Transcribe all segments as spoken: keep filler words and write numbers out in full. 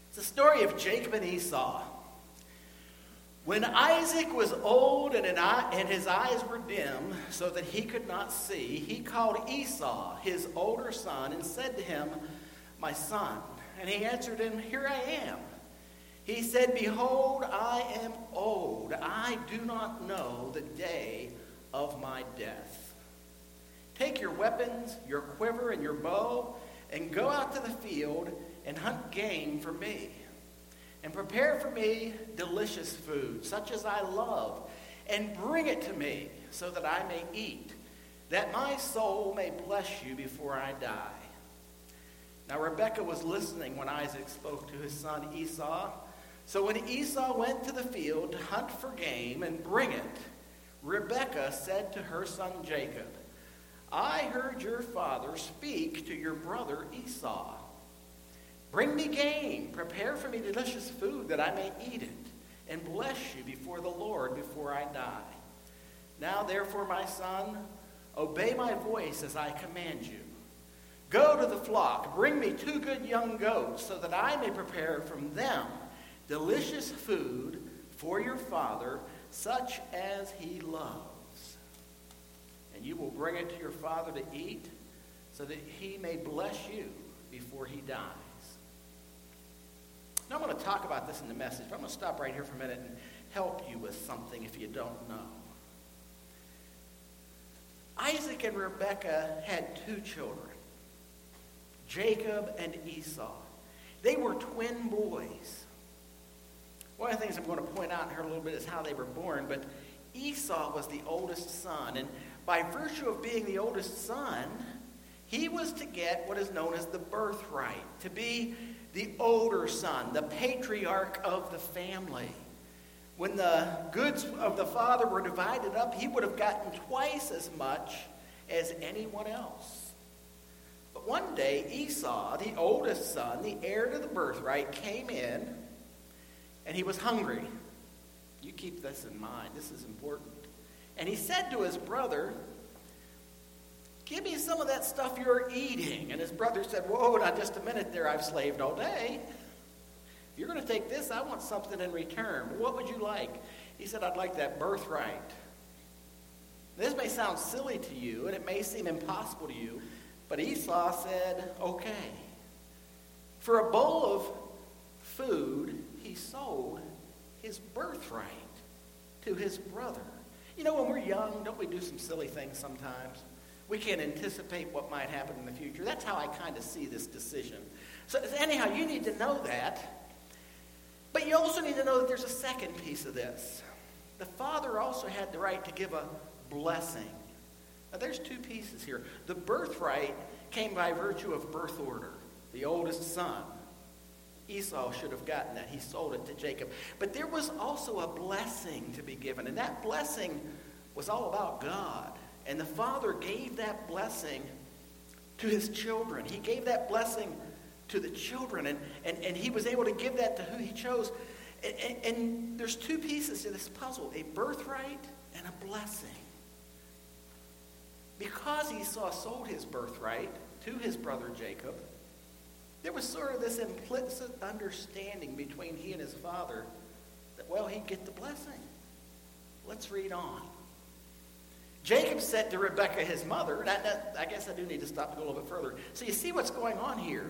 It's the story of Jacob and Esau. When Isaac was old and, and his eyes were dim so that he could not see, he called Esau, his older son, and said to him, "My son." And he answered him, "Here I am." He said, "Behold, I am old. I do not know the day of my death. Take your weapons, your quiver, and your bow, and go out to the field and hunt game for me. And prepare for me delicious food, such as I love, and bring it to me, so that I may eat, that my soul may bless you before I die." Now Rebekah was listening when Isaac spoke to his son Esau. So when Esau went to the field to hunt for game and bring it, Rebekah said to her son Jacob, "I heard your father speak to your brother Esau. Bring me game, prepare for me delicious food that I may eat it, and bless you before the Lord before I die. Now therefore, my son, obey my voice as I command you. Go to the flock, bring me two good young goats, so that I may prepare from them delicious food for your father, such as he loves. And you will bring it to your father to eat, so that he may bless you before he dies." Now I'm going to talk about this in the message, but I'm going to stop right here for a minute and help you with something if you don't know. Isaac and Rebekah had two children, Jacob and Esau. They were twin boys. One of the things I'm going to point out here a little bit is how they were born, but Esau was the oldest son, and by virtue of being the oldest son, he was to get what is known as the birthright, to be the older son, the patriarch of the family. When the goods of the father were divided up, he would have gotten twice as much as anyone else. But one day, Esau, the oldest son, the heir to the birthright, came in, and he was hungry. You keep this in mind. This is important. And he said to his brother, "Give me some of that stuff you're eating." And his brother said, "Whoa, now just a minute there. I've slaved all day. If you're going to take this, I want something in return. What would you like?" He said, "I'd like that birthright." This may sound silly to you, and it may seem impossible to you, but Esau said, "Okay." For a bowl of food, he sold his birthright to his brother. You know, when we're young, don't we do some silly things sometimes? We can't anticipate what might happen in the future. That's how I kind of see this decision. So anyhow, you need to know that. But you also need to know that there's a second piece of this. The father also had the right to give a blessing. Now there's two pieces here. The birthright came by virtue of birth order. The oldest son, Esau, should have gotten that. He sold it to Jacob. But there was also a blessing to be given. And that blessing was all about God. And the father gave that blessing to his children. He gave that blessing to the children. And, and, and he was able to give that to who he chose. And, and, and there's two pieces to this puzzle. A birthright and a blessing. Because Esau sold his birthright to his brother Jacob, there was sort of this implicit understanding between he and his father that, well, he'd get the blessing. Let's read on. Jacob said to Rebekah, his mother, and I, I guess I do need to stop and go a little bit further. So you see what's going on here.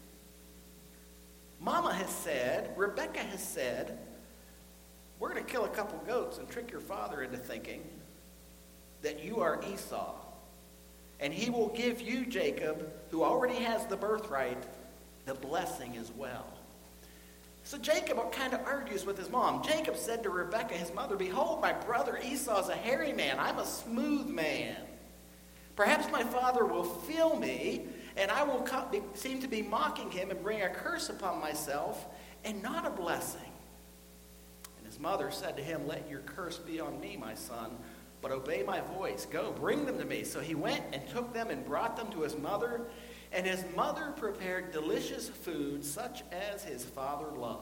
Mama has said, Rebekah has said, we're going to kill a couple goats and trick your father into thinking that you are Esau. And he will give you, Jacob, who already has the birthright, the blessing as well. So Jacob kind of argues with his mom. Jacob said to Rebekah, his mother, "Behold, my brother Esau is a hairy man. I'm a smooth man. Perhaps my father will feel me, and I will co- be, seem to be mocking him and bring a curse upon myself and not a blessing." And his mother said to him, "Let your curse be on me, my son, but obey my voice. Go, bring them to me." So he went and took them and brought them to his mother. And his mother prepared delicious food, such as his father loved.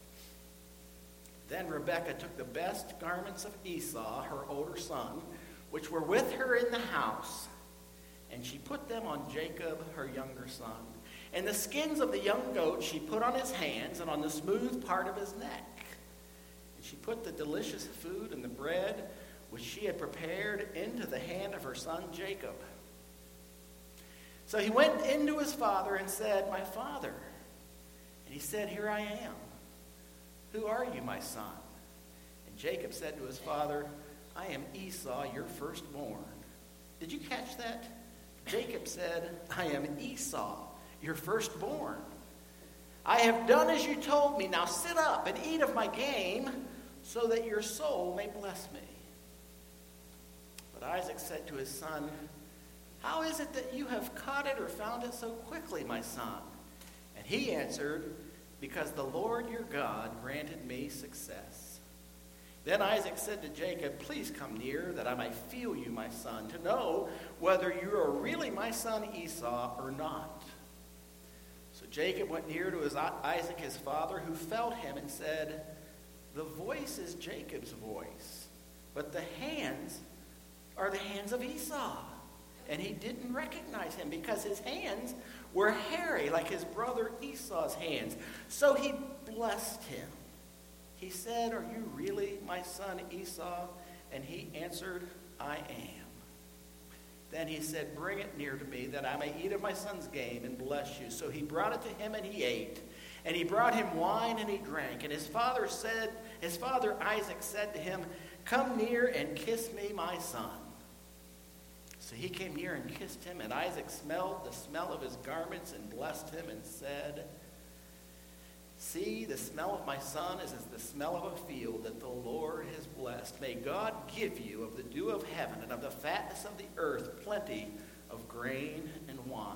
Then Rebekah took the best garments of Esau, her older son, which were with her in the house, and she put them on Jacob, her younger son. And the skins of the young goat she put on his hands and on the smooth part of his neck. And she put the delicious food and the bread which she had prepared into the hand of her son Jacob. So he went into his father and said, "My father." And he said, "Here I am. Who are you, my son?" And Jacob said to his father, "I am Esau, your firstborn." Did you catch that? Jacob said, "I am Esau, your firstborn. I have done as you told me. Now sit up and eat of my game, so that your soul may bless me." But Isaac said to his son, "How is it that you have caught it or found it so quickly, my son?" And he answered, "Because the Lord your God granted me success." Then Isaac said to Jacob, "Please come near, that I may feel you, my son, to know whether you are really my son Esau or not." So Jacob went near to his Isaac his father, who felt him and said, "The voice is Jacob's voice, but the hands are the hands of Esau." And he didn't recognize him because his hands were hairy like his brother Esau's hands. So he blessed him. He said, "Are you really my son Esau?" And he answered, "I am." Then he said, "Bring it near to me, that I may eat of my son's game and bless you." So he brought it to him, and he ate. And he brought him wine, and he drank. And his father said, his father Isaac said to him, "Come near and kiss me, my son." So he came near and kissed him, and Isaac smelled the smell of his garments and blessed him and said, "See, the smell of my son is as the smell of a field that the Lord has blessed. May God give you of the dew of heaven and of the fatness of the earth plenty of grain and wine.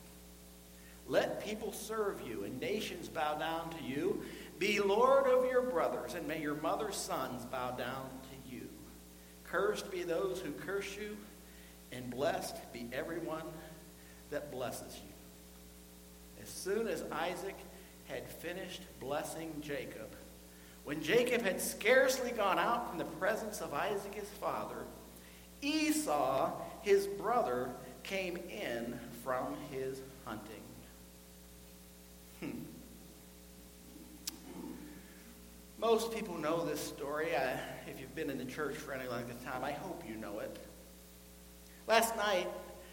Let people serve you and nations bow down to you. Be Lord of your brothers, and may your mother's sons bow down to you. Cursed be those who curse you, and blessed be everyone that blesses you." As soon as Isaac had finished blessing Jacob, when Jacob had scarcely gone out from the presence of Isaac his father, Esau his brother came in from his hunting. Hmm. Most people know this story. I, if you've been in the church for any length of time, I hope you know it. Last night,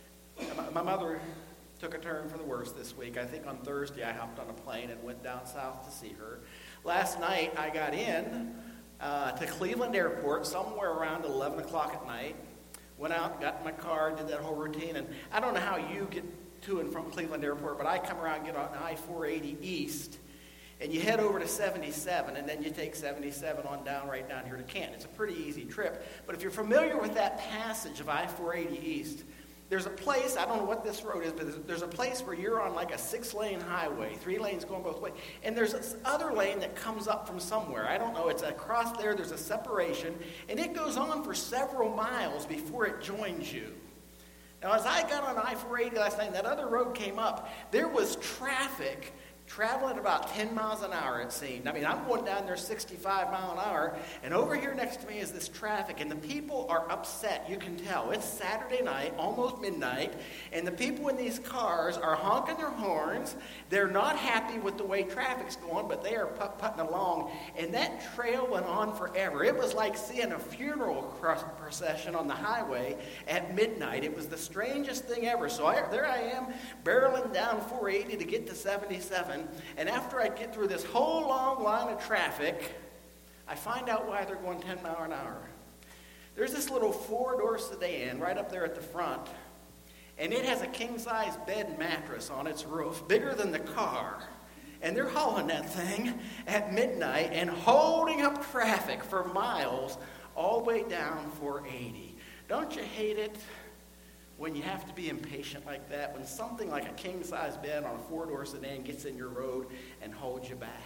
my mother took a turn for the worse this week. I think on Thursday I hopped on a plane and went down south to see her. Last night I got in uh, to Cleveland Airport somewhere around eleven o'clock at night. Went out, got in my car, did that whole routine. And I don't know how you get to and from Cleveland Airport, but I come around and get on I four eighty East. And you head over to seventy-seven, and then you take seventy-seven on down right down here to Canton. It's a pretty easy trip. But if you're familiar with that passage of I four eighty East, there's a place, I don't know what this road is, but there's, there's a place where you're on like a six-lane highway, three lanes going both ways. And there's this other lane that comes up from somewhere. I don't know. It's across there. There's a separation. And it goes on for several miles before it joins you. Now, as I got on I four eighty last night and that other road came up, there was traffic traveling at about ten miles an hour, it seemed. I mean, I'm going down there sixty-five miles an hour, and over here next to me is this traffic, and the people are upset. You can tell. It's Saturday night, almost midnight, and the people in these cars are honking their horns. They're not happy with the way traffic's going, but they are put-putting along, and that trail went on forever. It was like seeing a funeral procession on the highway at midnight. It was the strangest thing ever. So I, there I am, barreling down four eighty to get to seventy-seven. And after I get through this whole long line of traffic, I find out why they're going ten miles an hour. There's this little four-door sedan right up there at the front, and it has a king-size bed and mattress on its roof, bigger than the car. And they're hauling that thing at midnight and holding up traffic for miles all the way down four eighty. Don't you hate it when you have to be impatient like that, when something like a king-size bed on a four-door sedan gets in your road and holds you back?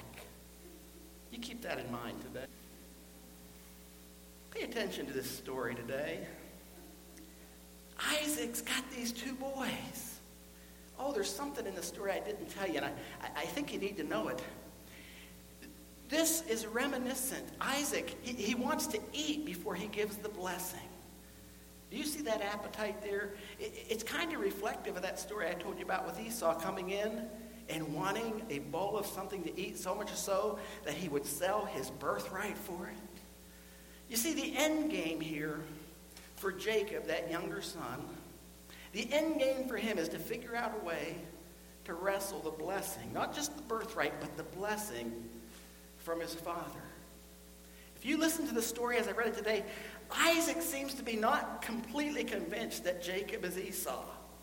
You keep that in mind today. Pay attention to this story today. Isaac's got these two boys. Oh, there's something in the story I didn't tell you, and I, I think you need to know it. This is reminiscent. Isaac, he, he wants to eat before he gives the blessing. Do you see that appetite there? It, it's kind of reflective of that story I told you about with Esau coming in. and wanting a bowl of something to eat, so much so that he would sell his birthright for it? You see, the end game here for Jacob, that younger son, the end game for him is to figure out a way to wrestle the blessing, not just the birthright, but the blessing from his father. If you listen to the story as I read it today, Isaac seems to be not completely convinced that Jacob is Esau.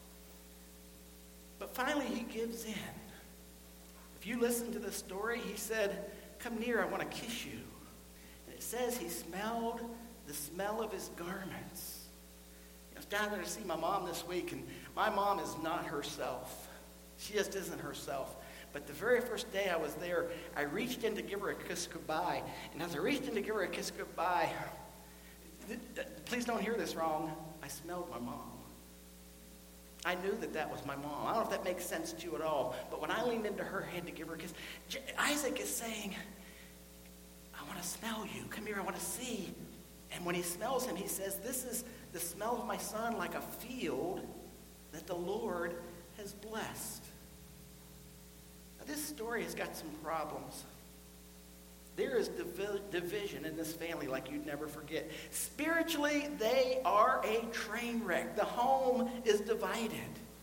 But finally he gives in. If you listen to the story, he said, "Come near, I want to kiss you." And it says he smelled the smell of his garments. I was down there to see my mom this week, and my mom is not herself. She just isn't herself. But the very first day I was there, I reached in to give her a kiss goodbye. And as I reached in to give her a kiss goodbye, please don't hear this wrong, I smelled my mom. I knew that that was my mom. I don't know if that makes sense to you at all. But when I leaned into her hand to give her a kiss, Isaac is saying, "I want to smell you. Come here, I want to see." And when he smells him, he says, "This is the smell of my son, like a field that the Lord has blessed." Now, this story has got some problems. There is divi- division in this family like you'd never forget. Spiritually, they are a train wreck. The home is divided.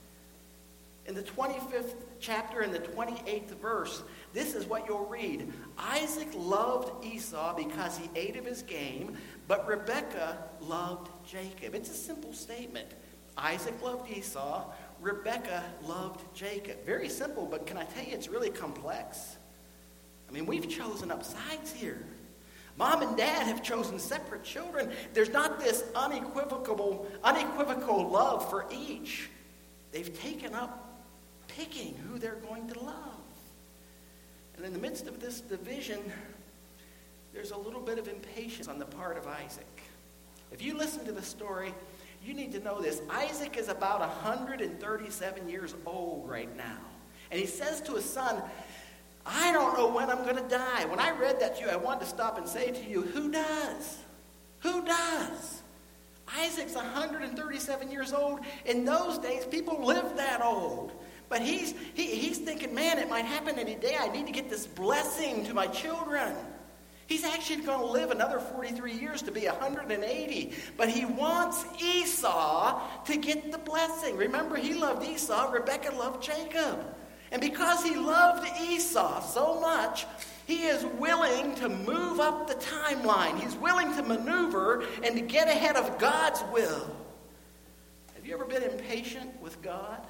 In the twenty-fifth chapter and the twenty-eighth verse, this is what you'll read. Isaac loved Esau because he ate of his game, but Rebekah loved Jacob. It's a simple statement. Isaac loved Esau. Rebekah loved Jacob. Very simple, but can I tell you, it's really complex. I mean, we've chosen up sides here. Mom and dad have chosen separate children. There's not this unequivocal, unequivocal love for each. They've taken up picking who they're going to love. And in the midst of this division, there's a little bit of impatience on the part of Isaac. If you listen to the story, you need to know this. Isaac is about one hundred thirty-seven years old right now. And he says to his son, "I don't know when I'm going to die." When I read that to you, I wanted to stop and say to you, who does? Who does? Isaac's one hundred thirty-seven years old. In those days, people lived that old. But he's, he, he's thinking, man, it might happen any day. I need to get this blessing to my children. He's actually going to live another forty-three years to be one hundred eighty. But he wants Esau to get the blessing. Remember, he loved Esau. Rebekah loved Jacob. And because he loved Esau so much, he is willing to move up the timeline. He's willing to maneuver and to get ahead of God's will. Have you ever been impatient with God?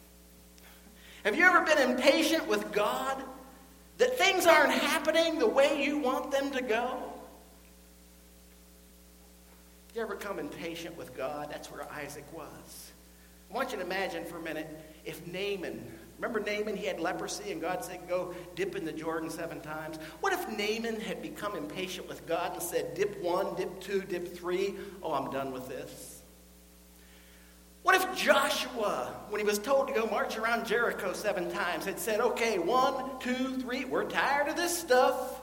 Have you ever been impatient with God? That things aren't happening the way you want them to go? You ever come impatient with God? That's where Isaac was. I want you to imagine for a minute if Naaman, remember Naaman, he had leprosy and God said go dip in the Jordan seven times. What if Naaman had become impatient with God and said dip one, dip two, dip three, oh, I'm done with this? What if Joshua, when he was told to go march around Jericho seven times, had said, okay, one, two, three, we're tired of this stuff.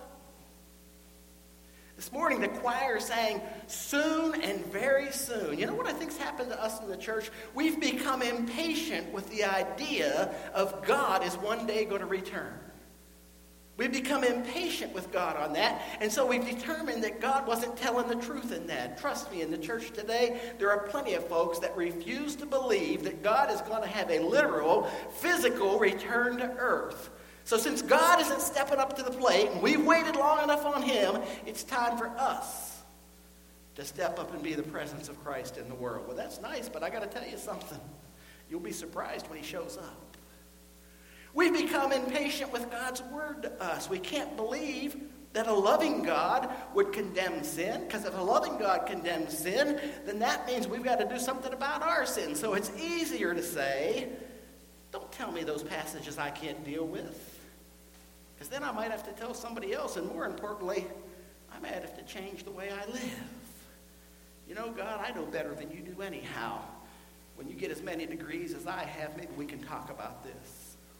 This morning the choir sang, soon and very soon. You know what I think's happened to us in the church? We've become impatient with the idea of God is one day going to return. We've become impatient with God on that, and so we've determined that God wasn't telling the truth in that. Trust me, in the church today, there are plenty of folks that refuse to believe that God is going to have a literal, physical return to earth. So since God isn't stepping up to the plate, and we've waited long enough on him, it's time for us to step up and be the presence of Christ in the world. Well, that's nice, but I got to tell you something. You'll be surprised when he shows up. We've become impatient with God's word to us. We can't believe that a loving God would condemn sin, because if a loving God condemns sin, then that means we've got to do something about our sin. So it's easier to say, don't tell me those passages I can't deal with, because then I might have to tell somebody else, and more importantly, I might have to change the way I live. You know, God, I know better than you do anyhow. When you get as many degrees as I have, maybe we can talk about this.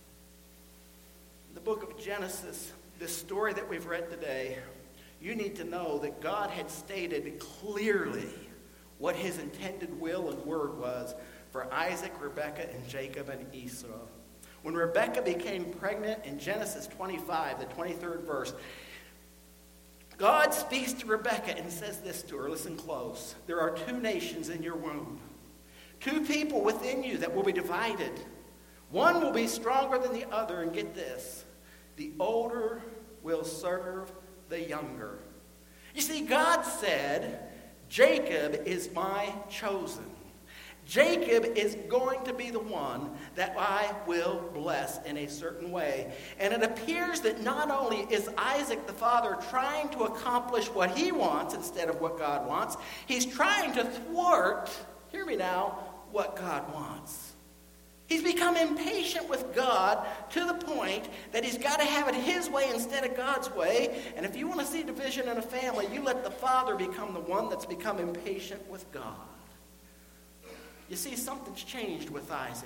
In the book of Genesis, this story that we've read today, you need to know that God had stated clearly what his intended will and word was for Isaac, Rebekah, and Jacob and Esau. When Rebekah became pregnant in Genesis twenty-five, the twenty-third verse, God speaks to Rebekah and says this to her. Listen close. There are two nations in your womb. Two people within you that will be divided. One will be stronger than the other. And get this. The older will serve the younger. You see, God said, Jacob is my chosen. Jacob is going to be the one that I will bless in a certain way. And it appears that not only is Isaac the father trying to accomplish what he wants instead of what God wants, he's trying to thwart, hear me now, what God wants. He's become impatient with God to the point that he's got to have it his way instead of God's way. And if you want to see division in a family, you let the father become the one that's become impatient with God. You see, something's changed with Isaac.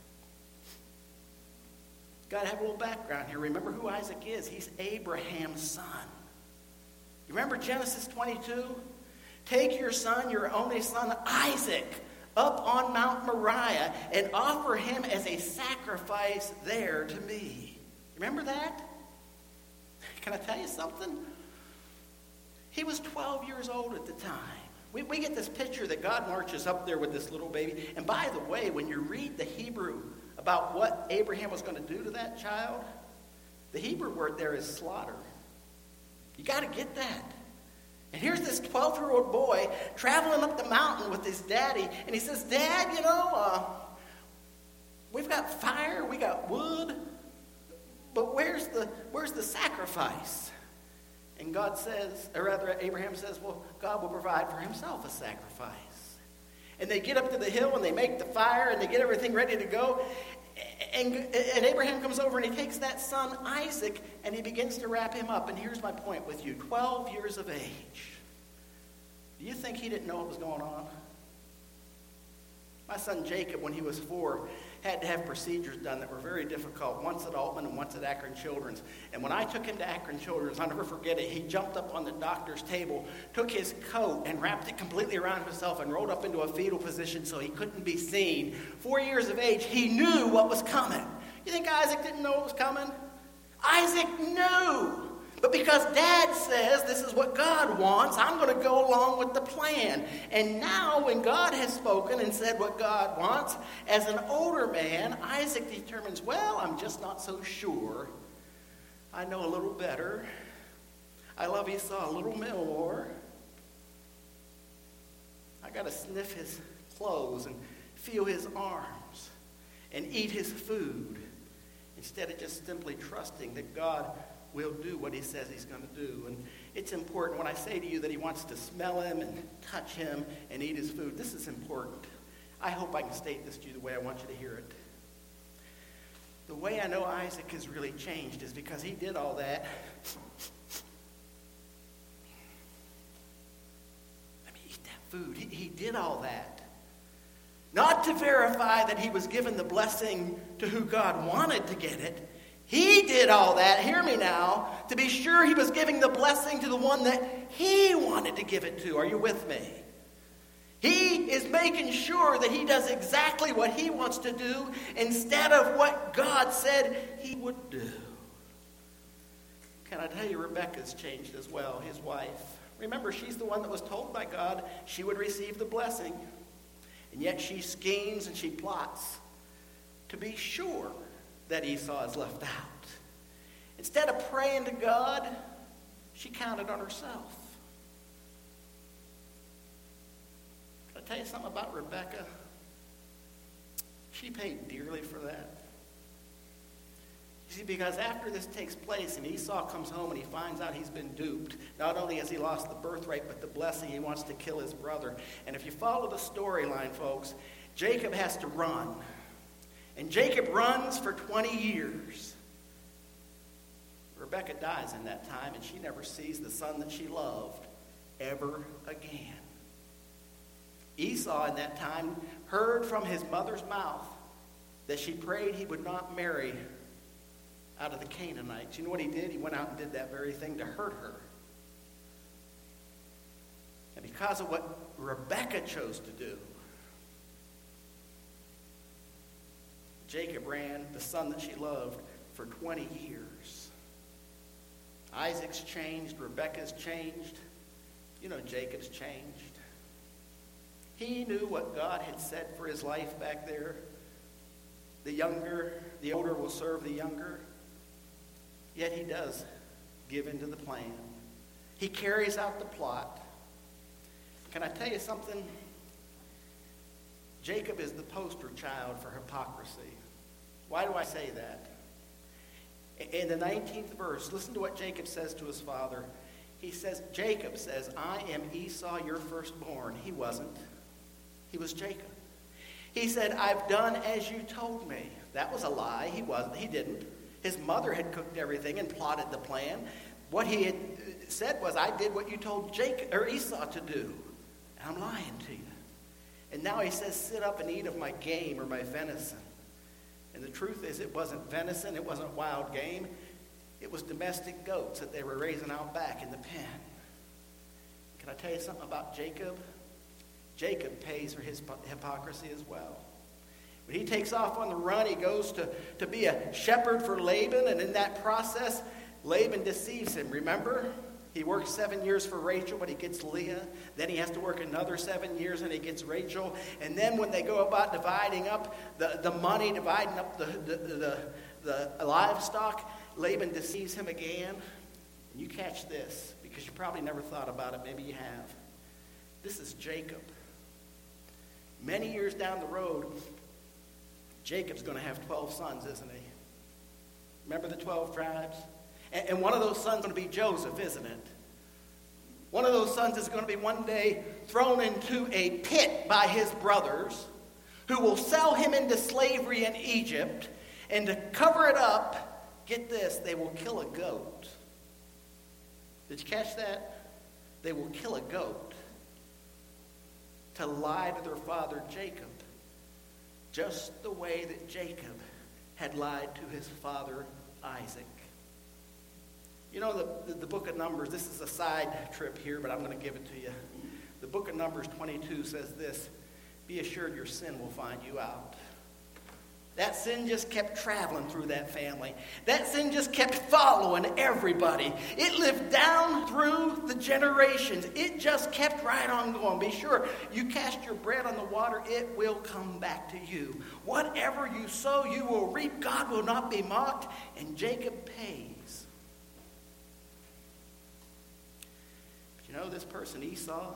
Got to have a little background here. Remember who Isaac is. He's Abraham's son. You remember Genesis twenty-two? Take your son, your only son, Isaac, up on Mount Moriah and offer him as a sacrifice there to me. Remember that? Can I tell you something? He was twelve years old at the time. We, we get this picture that God marches up there with this little baby. And by the way, when you read the Hebrew about what Abraham was going to do to that child, the Hebrew word there is slaughter. You got to get that. And here's this twelve-year-old boy traveling up the mountain with his daddy. And he says, Dad, you know, uh, we've got fire, we got wood, but where's the, where's the sacrifice? And God says, or rather Abraham says, well, God will provide for himself a sacrifice. And they get up to the hill and they make the fire and they get everything ready to go. And, and Abraham comes over and he takes that son, Isaac, and he begins to wrap him up. And here's my point with you. twelve years of age. Do you think he didn't know what was going on? My son Jacob, when he was four, had to have procedures done that were very difficult, once at Altman and once at Akron Children's. And when I took him to Akron Children's, I'll never forget it, he jumped up on the doctor's table, took his coat and wrapped it completely around himself and rolled up into a fetal position so he couldn't be seen. Four years of age, he knew what was coming. You think Isaac didn't know what was coming? Isaac knew. But because Dad says this is what God wants, I'm going to go along with the plan. And now when God has spoken and said what God wants, as an older man, Isaac determines, well, I'm just not so sure. I know a little better. I love Esau a little more. I got to sniff his clothes and feel his arms and eat his food instead of just simply trusting that God will do what he says he's going to do. And it's important when I say to you that he wants to smell him and touch him and eat his food. This is important. I hope I can state this to you the way I want you to hear it. The way I know Isaac has really changed is because he did all that. Let me eat that food. He, he did all that. Not to verify that he was given the blessing to who God wanted to get it. He did all that, hear me now, to be sure he was giving the blessing to the one that he wanted to give it to. Are you with me? He is making sure that he does exactly what he wants to do instead of what God said he would do. Can I tell you, Rebekah's changed as well, his wife. Remember, she's the one that was told by God she would receive the blessing. And yet she schemes and she plots to be sure that Esau is left out. Instead of praying to God, she counted on herself. Can I tell you something about Rebekah? She paid dearly for that. You see, because after this takes place and Esau comes home and he finds out he's been duped, not only has he lost the birthright, but the blessing, he wants to kill his brother. And if you follow the storyline, folks, Jacob has to run. And Jacob runs for twenty years. Rebekah dies in that time, and she never sees the son that she loved ever again. Esau in that time heard from his mother's mouth that she prayed he would not marry out of the Canaanites. You know what he did? He went out and did that very thing to hurt her. And because of what Rebekah chose to do, Jacob ran the son that she loved for twenty years. Isaac's changed. Rebekah's changed. You know, Jacob's changed. He knew what God had said for his life back there. The younger, the older will serve the younger. Yet he does give into the plan. He carries out the plot. Can I tell you something? Jacob is the poster child for hypocrisy. Why do I say that? In the nineteenth verse, listen to what Jacob says to his father. He says, Jacob says, I am Esau, your firstborn. He wasn't. He was Jacob. He said, I've done as you told me. That was a lie. He wasn't. He didn't. His mother had cooked everything and plotted the plan. What he had said was, I did what you told Jacob or Esau to do. And I'm lying to you. And now he says, sit up and eat of my game or my venison. And the truth is, it wasn't venison. It wasn't wild game. It was domestic goats that they were raising out back in the pen. Can I tell you something about Jacob? Jacob pays for his hypocrisy as well. When he takes off on the run, he goes to, to be a shepherd for Laban, and in that process, Laban deceives him. Remember? He works seven years for Rachel, but he gets Leah. Then he has to work another seven years, and he gets Rachel. And then when they go about dividing up the, the money, dividing up the, the, the, the, the livestock, Laban deceives him again. And you catch this, because you probably never thought about it. Maybe you have. This is Jacob. Many years down the road, Jacob's going to have twelve sons, isn't he? Remember the twelve tribes? And, and one of those sons is going to be Joseph, isn't it? One of those sons is going to be one day thrown into a pit by his brothers, who will sell him into slavery in Egypt. And to cover it up, get this, they will kill a goat. Did you catch that? They will kill a goat to lie to their father Jacob, just the way that Jacob had lied to his father Isaac. You know, the, the, the book of Numbers, this is a side trip here, but I'm going to give it to you. The book of Numbers twenty-two says this, be assured your sin will find you out. That sin just kept traveling through that family. That sin just kept following everybody. It lived down through the generations. It just kept right on going. Be sure you cast your bread on the water, it will come back to you. Whatever you sow, you will reap. God will not be mocked, and Jacob pays. But you know this person, Esau?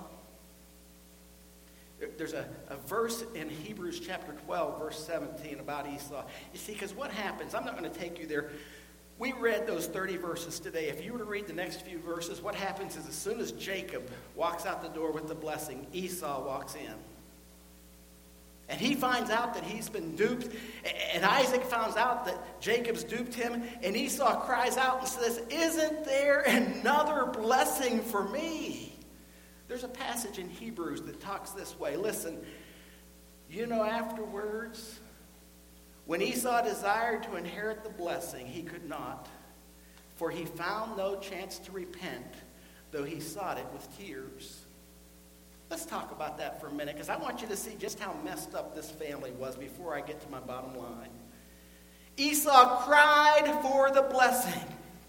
There's a, a verse in Hebrews chapter twelve, verse seventeen about Esau. You see, because what happens, I'm not going to take you there. We read those thirty verses today. If you were to read the next few verses, what happens is as soon as Jacob walks out the door with the blessing, Esau walks in. And he finds out that he's been duped. And Isaac finds out that Jacob's duped him. And Esau cries out and says, isn't there another blessing for me? There's a passage in Hebrews that talks this way. Listen, you know afterwards, when Esau desired to inherit the blessing, he could not, for he found no chance to repent, though he sought it with tears. Let's talk about that for a minute, because I want you to see just how messed up this family was before I get to my bottom line. Esau cried for the blessing.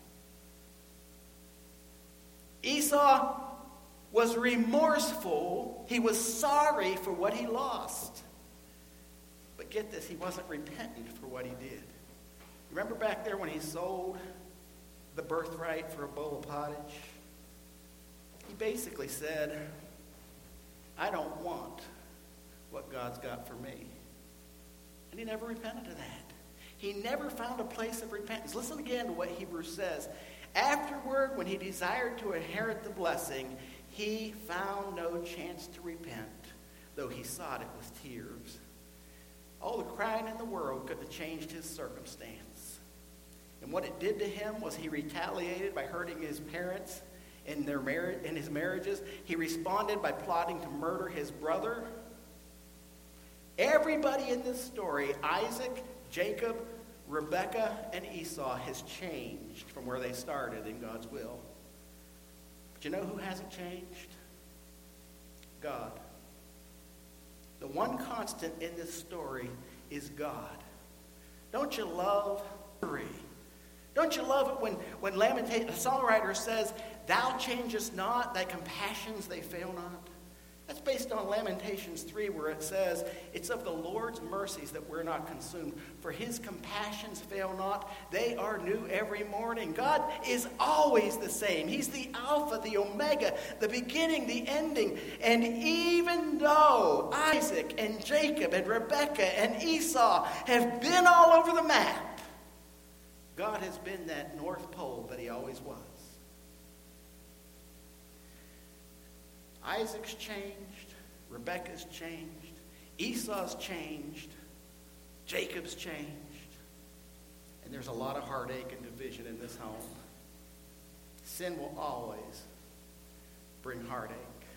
Esau was remorseful. He was sorry for what he lost. But get this, he wasn't repentant for what he did. Remember back there when he sold the birthright for a bowl of pottage? He basically said, I don't want what God's got for me. And he never repented of that. He never found a place of repentance. Listen again to what Hebrews says. Afterward, when he desired to inherit the blessing, he found no chance to repent, though he sought it with tears. All the crying in the world couldn't have changed his circumstance. And what it did to him was he retaliated by hurting his parents in their marriage, in his marriages. He responded by plotting to murder his brother. Everybody in this story, Isaac, Jacob, Rebekah, and Esau, has changed from where they started in God's will. But you know who hasn't changed? God. The one constant in this story is God. Don't you love three? Don't you love it when, when Lamentation, the songwriter says, thou changest not, thy compassions, they fail not? That's based on Lamentations three, where it says, it's of the Lord's mercies that we're not consumed. For his compassions fail not. They are new every morning. God is always the same. He's the Alpha, the Omega, the beginning, the ending. And even though Isaac and Jacob and Rebekah and Esau have been all over the map, God has been that North Pole that he always was. Isaac's changed. Rebekah's changed. Esau's changed. Jacob's changed. And there's a lot of heartache and division in this home. Sin will always bring heartache.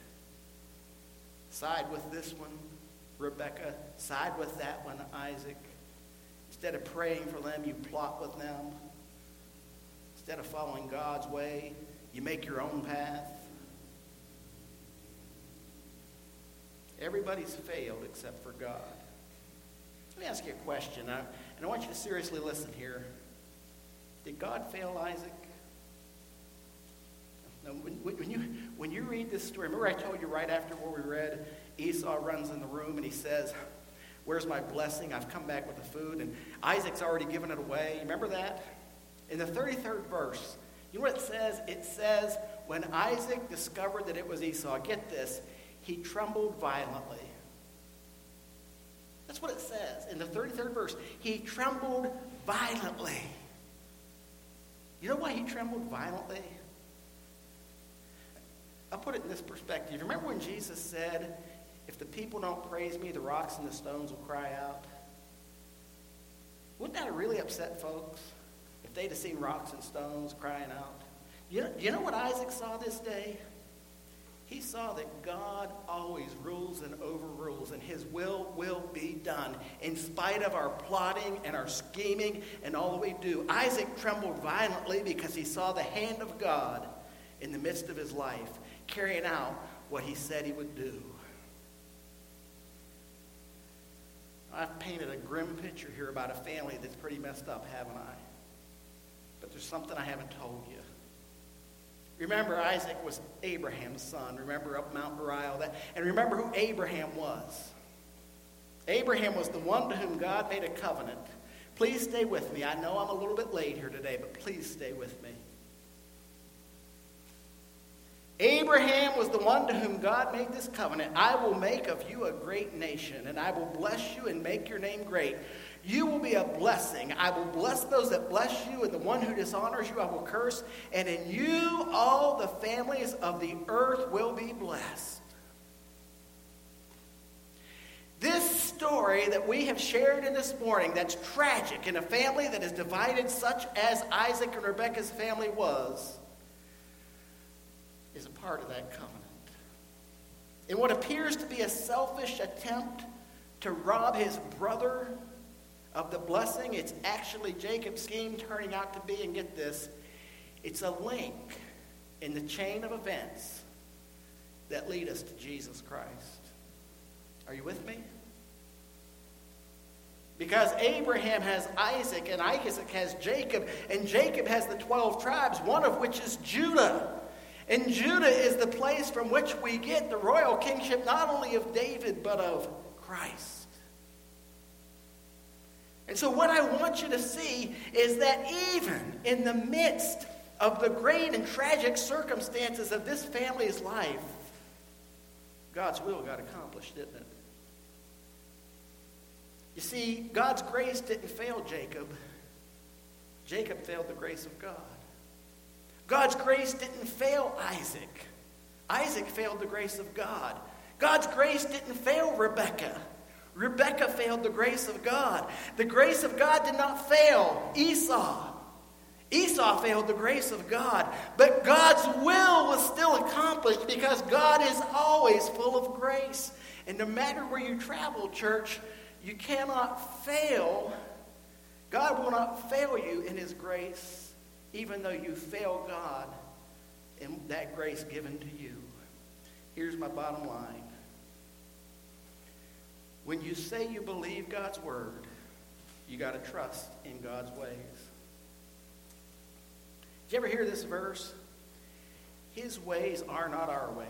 Side with this one, Rebekah. Side with that one, Isaac. Instead of praying for them, you plot with them. Instead of following God's way, you make your own path. Everybody's failed except for God. Let me ask you a question, I, and I want you to seriously listen here. Did God fail Isaac? Now, when, when, you, when you read this story, remember I told you right after what we read, Esau runs in the room and he says, where's my blessing? I've come back with the food. And Isaac's already given it away. Remember that? In the thirty-third verse, you know what it says? It says, when Isaac discovered that it was Esau, get this, he trembled violently. That's what it says in the thirty-third verse. He trembled violently. You know why he trembled violently? I'll put it in this perspective. Remember when Jesus said, if the people don't praise me, the rocks and the stones will cry out? Wouldn't that have really upset folks if they'd have seen rocks and stones crying out? You know, you know what Isaac saw this day? He saw that God always rules and overrules, and his will will be done in spite of our plotting and our scheming and all that we do. Isaac trembled violently because he saw the hand of God in the midst of his life, carrying out what he said he would do. I've painted a grim picture here about a family that's pretty messed up, haven't I? But there's something I haven't told you. Remember, Isaac was Abraham's son. Remember up Mount Moriah. That, and remember who Abraham was. Abraham was the one to whom God made a covenant. Please stay with me. I know I'm a little bit late here today, but please stay with me. Abraham was the one to whom God made this covenant. I will make of you a great nation, and I will bless you and make your name great. You will be a blessing. I will bless those that bless you, and the one who dishonors you I will curse. And in you all the families of the earth will be blessed. This story that we have shared in this morning that's tragic in a family that is divided such as Isaac and Rebekah's family was, is a part of that covenant. In what appears to be a selfish attempt to rob his brother of the blessing, it's actually Jacob's scheme turning out to be, and get this, it's a link in the chain of events that lead us to Jesus Christ. Are you with me? Because Abraham has Isaac, and Isaac has Jacob, and Jacob has the twelve tribes, one of which is Judah. And Judah is the place from which we get the royal kingship, not only of David, but of Christ. And so what I want you to see is that even in the midst of the great and tragic circumstances of this family's life, God's will got accomplished, didn't it? You see, God's grace didn't fail Jacob. Jacob failed the grace of God. God's grace didn't fail Isaac. Isaac failed the grace of God. God's grace didn't fail Rebekah. Rebekah failed the grace of God. The grace of God did not fail Esau. Esau failed the grace of God. But God's will was still accomplished because God is always full of grace. And no matter where you travel, church, you cannot fail. God will not fail you in his grace, even though you fail God in that grace given to you. Here's my bottom line. When you say you believe God's word, You got to trust in God's ways. Did you ever hear this verse? His ways are not our ways.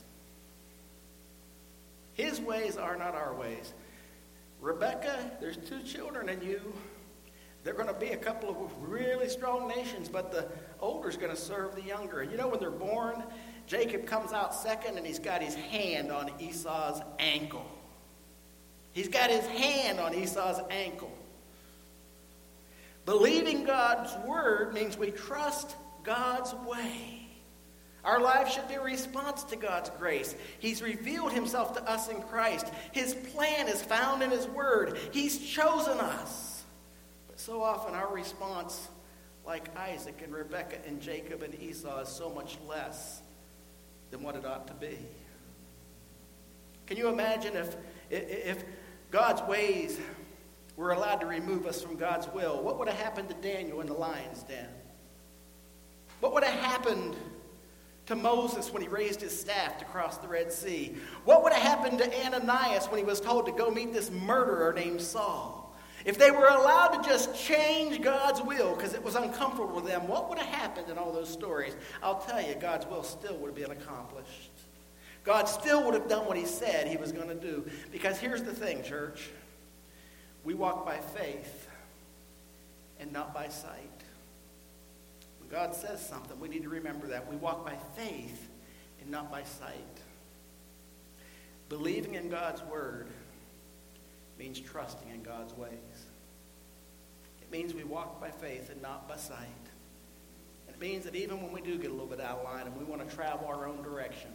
His ways are not our ways. Rebecca, there's two children in you. They're going to be a couple of really strong nations, but the older is going to serve the younger. And you know when they're born, Jacob comes out second and he's got his hand on Esau's ankle. He's got his hand on Esau's ankle. Believing God's word means we trust God's way. Our life should be a response to God's grace. He's revealed himself to us in Christ. His plan is found in his word. He's chosen us. But so often our response, like Isaac and Rebekah and Jacob and Esau, is so much less than what it ought to be. Can you imagine if, if God's ways were allowed to remove us from God's will? What would have happened to Daniel in the lion's den? What would have happened to Moses when he raised his staff to cross the Red Sea? What would have happened to Ananias when he was told to go meet this murderer named Saul? If they were allowed to just change God's will because it was uncomfortable with them, what would have happened in all those stories? I'll tell you, God's will still would have been accomplished. God still would have done what he said he was going to do. Because here's the thing, church. We walk by faith and not by sight. When God says something, we need to remember that. We walk by faith and not by sight. Believing in God's word means trusting in God's ways. It means we walk by faith and not by sight. And it means that even when we do get a little bit out of line and we want to travel our own direction,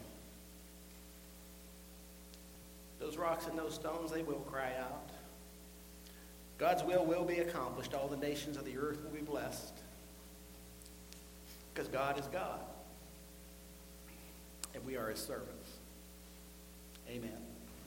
those rocks and those stones, they will cry out. God's will will be accomplished. All the nations of the earth will be blessed. Because God is God. And we are his servants. Amen.